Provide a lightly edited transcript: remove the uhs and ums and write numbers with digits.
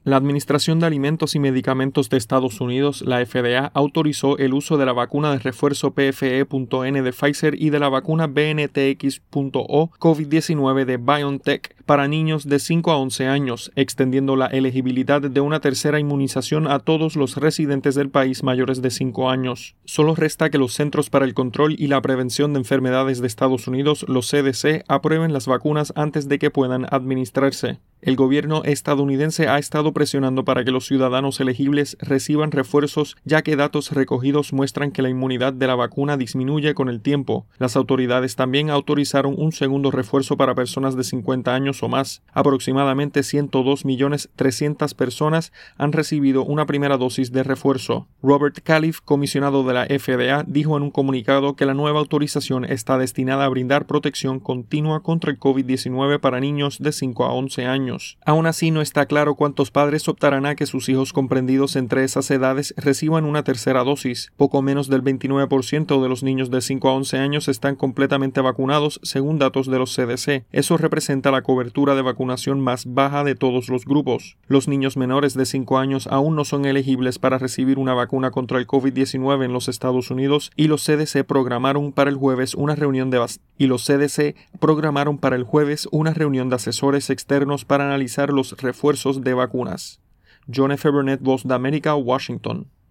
La Administración de Alimentos y Medicamentos de Estados Unidos, la FDA, autorizó el uso de la vacuna de refuerzo PFE.N de Pfizer y de la vacuna BNTX.O COVID-19 de BioNTech para niños de 5 a 11 años, extendiendo la elegibilidad de una tercera inmunización a todos los residentes del país mayores de 5 años. Solo resta que los Centros para el Control y la Prevención de Enfermedades de Estados Unidos, los CDC, aprueben las vacunas antes de que puedan administrarse. El gobierno estadounidense ha estado presionando para que los ciudadanos elegibles reciban refuerzos, ya que datos recogidos muestran que la inmunidad de la vacuna disminuye con el tiempo. Las autoridades también autorizaron un segundo refuerzo para personas de 50 años o más. Aproximadamente 102.300.000 personas han recibido una primera dosis de refuerzo. Robert Califf, comisionado de la FDA, dijo en un comunicado que la nueva autorización está destinada a brindar protección continua contra el COVID-19 para niños de 5 a 11 años. Aún así, no está claro cuántos padres optarán a que sus hijos comprendidos entre esas edades reciban una tercera dosis. Poco menos del 29% de los niños de 5 a 11 años están completamente vacunados, según datos de los CDC. Eso representa la cobertura de vacunación más baja de todos los grupos. Los niños menores de 5 años aún no son elegibles para recibir una vacuna contra el COVID-19 en los Estados Unidos y los CDC programaron para el jueves una reunión de asesores externos para analizar los refuerzos de vacunas. John F. Burnett, Voz de América, Washington.